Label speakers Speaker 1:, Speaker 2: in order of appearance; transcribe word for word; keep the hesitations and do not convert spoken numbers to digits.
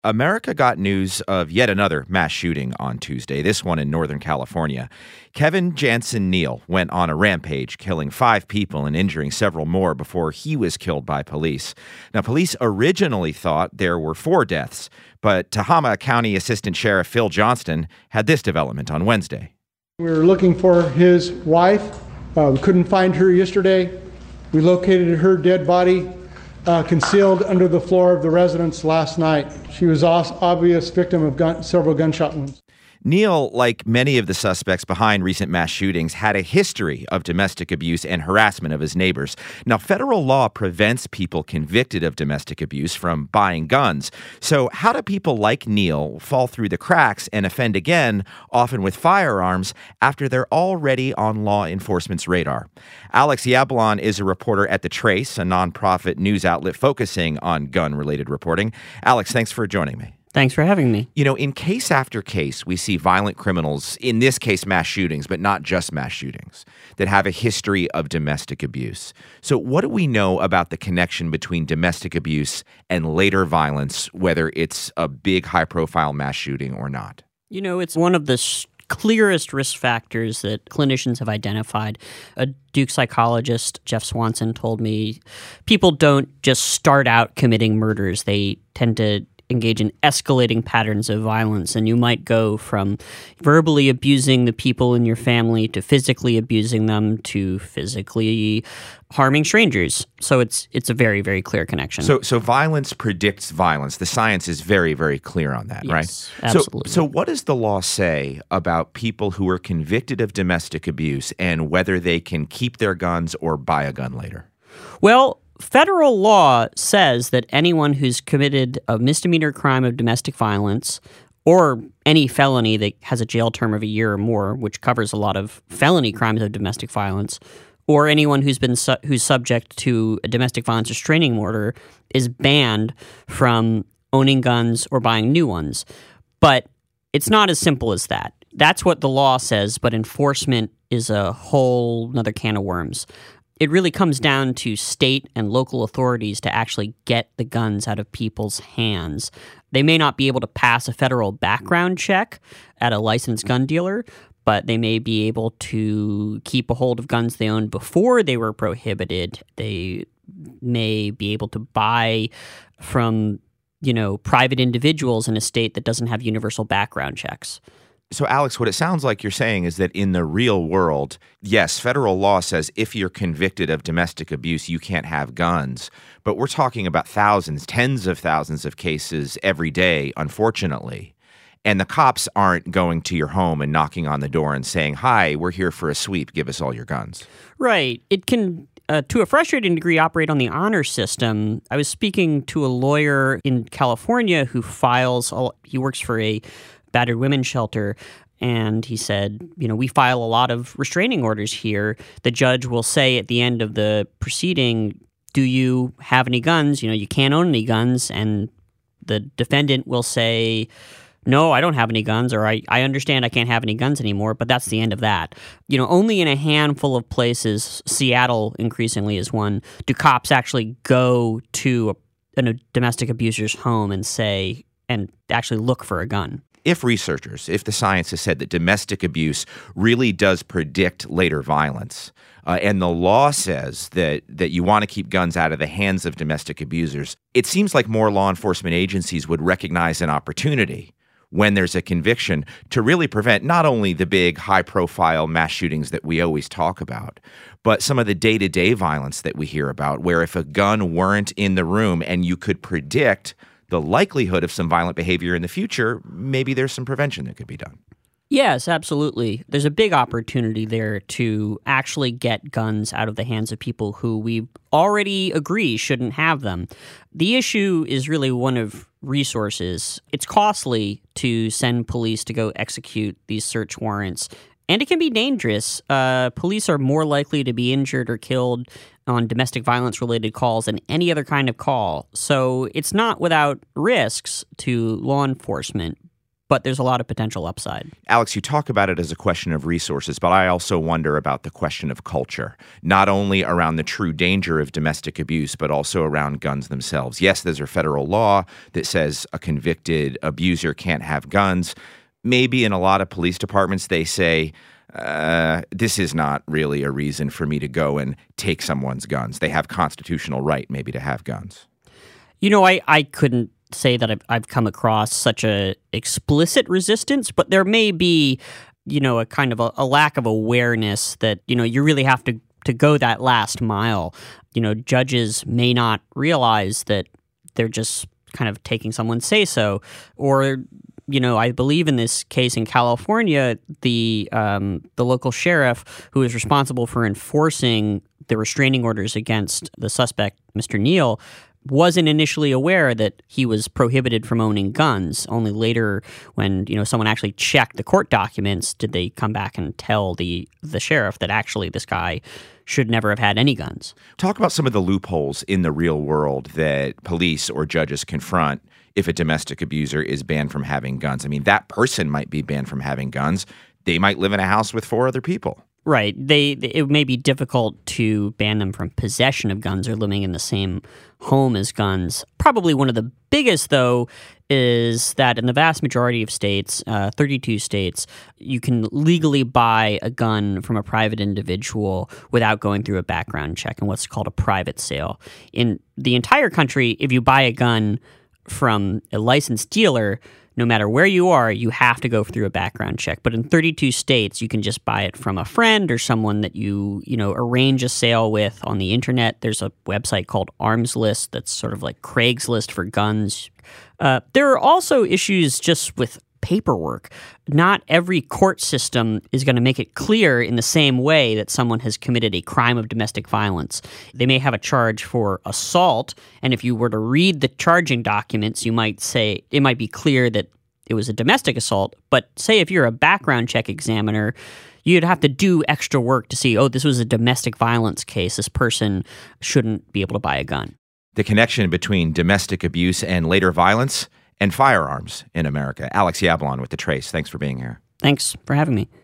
Speaker 1: America got news of yet another mass shooting on Tuesday, this one in Northern California. Kevin Jansen Neal went on a rampage, killing five people and injuring several more before he was killed by police. Now, police originally thought there were four deaths, but Tehama County Assistant Sheriff Phil Johnston had this development on Wednesday.
Speaker 2: We were looking for his wife. Uh, we couldn't find her yesterday. We located her dead body Uh, concealed under the floor of the residence last night. She was an obvious victim of gun, several gunshot wounds.
Speaker 1: Neal, like many of the suspects behind recent mass shootings, had a history of domestic abuse and harassment of his neighbors. Now, federal law prevents people convicted of domestic abuse from buying guns. So how do people like Neal fall through the cracks and offend again, often with firearms, after they're already on law enforcement's radar? Alex Yablon is a reporter at The Trace, a nonprofit news outlet focusing on gun-related reporting. Alex, thanks for joining me.
Speaker 3: Thanks for having me.
Speaker 1: You know, in case after case, we see violent criminals, in this case mass shootings, but not just mass shootings, that have a history of domestic abuse. So what do we know about the connection between domestic abuse and later violence, whether it's a big high-profile mass shooting or not?
Speaker 3: You know, it's one of the sh- clearest risk factors that clinicians have identified. A Duke psychologist, Jeff Swanson, told me people don't just start out committing murders. They tend to engage in escalating patterns of violence, and you might go from verbally abusing the people in your family to physically abusing them to physically harming strangers. So it's it's a very, very clear connection.
Speaker 1: So so violence predicts violence. The science is very, very clear on that,
Speaker 3: yes,
Speaker 1: right?
Speaker 3: Absolutely.
Speaker 1: So, so what does the law say about people who are convicted of domestic abuse and whether they can keep their guns or buy a gun later?
Speaker 3: Well, federal law says that anyone who's committed a misdemeanor crime of domestic violence or any felony that has a jail term of a year or more, which covers a lot of felony crimes of domestic violence, or anyone who's been su- who's subject to a domestic violence restraining order is banned from owning guns or buying new ones. But it's not as simple as that. That's what the law says, but enforcement is a whole nother can of worms. It really comes down to state and local authorities to actually get the guns out of people's hands. They may not be able to pass a federal background check at a licensed gun dealer, but they may be able to keep a hold of guns they owned before they were prohibited. They may be able to buy from, you know, private individuals in a state that doesn't have universal background checks.
Speaker 1: So, Alex, what it sounds like you're saying is that in the real world, yes, federal law says if you're convicted of domestic abuse, you can't have guns. But we're talking about thousands, tens of thousands of cases every day, unfortunately. And the cops aren't going to your home and knocking on the door and saying, hi, we're here for a sweep. Give us all your guns.
Speaker 3: Right. It can, uh, to a frustrating degree, operate on the honor system. I was speaking to a lawyer in California who files, he works for a battered women's shelter, and he said, you know, we file a lot of restraining orders here. The judge will say at the end of the proceeding, do you have any guns? You know, you can't own any guns. And the defendant will say, no, I don't have any guns, or I, I understand I can't have any guns anymore, but that's the end of that. You know, only in a handful of places, Seattle increasingly is one, do cops actually go to a, a domestic abuser's home and say, and actually look for a gun.
Speaker 1: If researchers, if the science has said that domestic abuse really does predict later violence, uh, and the law says that that you want to keep guns out of the hands of domestic abusers, it seems like more law enforcement agencies would recognize an opportunity when there's a conviction to really prevent not only the big high-profile mass shootings that we always talk about, but some of the day-to-day violence that we hear about, where if a gun weren't in the room and you could predict the likelihood of some violent behavior in the future, maybe there's some prevention that could be done.
Speaker 3: Yes, absolutely. There's a big opportunity there to actually get guns out of the hands of people who we already agree shouldn't have them. The issue is really one of resources. It's costly to send police to go execute these search warrants, and it can be dangerous. Uh, police are more likely to be injured or killed on domestic violence-related calls than any other kind of call. So it's not without risks to law enforcement. but there's a lot of potential upside.
Speaker 1: Alex, you talk about it as a question of resources, but I also wonder about the question of culture, not only around the true danger of domestic abuse, but also around guns themselves. Yes, there's a federal law that says a convicted abuser can't have guns. Maybe in a lot of police departments, they say, uh, this is not really a reason for me to go and take someone's guns. They have constitutional right maybe to have guns.
Speaker 3: You know, I, I couldn't say that I've, I've come across such a explicit resistance, but there may be, you know, a kind of a, a lack of awareness that, you know, you really have to, to go that last mile. You know, judges may not realize that they're just kind of taking someone's say-so. Or, you know, I believe in this case in California, the um, the local sheriff who is responsible for enforcing the restraining orders against the suspect, Mister Neal, wasn't initially aware that he was prohibited from owning guns. Only later, when, you know, someone actually checked the court documents, did they come back and tell the the sheriff that actually this guy should never have had any guns.
Speaker 1: Talk about some of the loopholes in the real world that police or judges confront if a domestic abuser is banned from having guns. I mean, that person might be banned from having guns. They might live in a house with four other people.
Speaker 3: Right. They it may be difficult to ban them from possession of guns or living in the same home as guns. Probably one of the biggest, though, is that in the vast majority of states, uh, thirty-two states, you can legally buy a gun from a private individual without going through a background check and what's called a private sale. In the entire country, if you buy a gun from a licensed dealer, no matter where you are, you have to go through a background check. But in thirty-two states, you can just buy it from a friend or someone that you, you know, arrange a sale with on the internet. There's a website called Arms List that's sort of like Craigslist for guns. Uh, there are also issues just with paperwork. Not every court system is going to make it clear in the same way that someone has committed a crime of domestic violence. They may have a charge for assault, and if you were to read the charging documents, you might say it might be clear that it was a domestic assault. But say if you're a background check examiner, you'd have to do extra work to see, oh, this was a domestic violence case. This person shouldn't be able to buy a gun.
Speaker 1: The connection between domestic abuse and later violence and firearms in America. Alex Yablon with The Trace. Thanks for being here.
Speaker 3: Thanks for having me.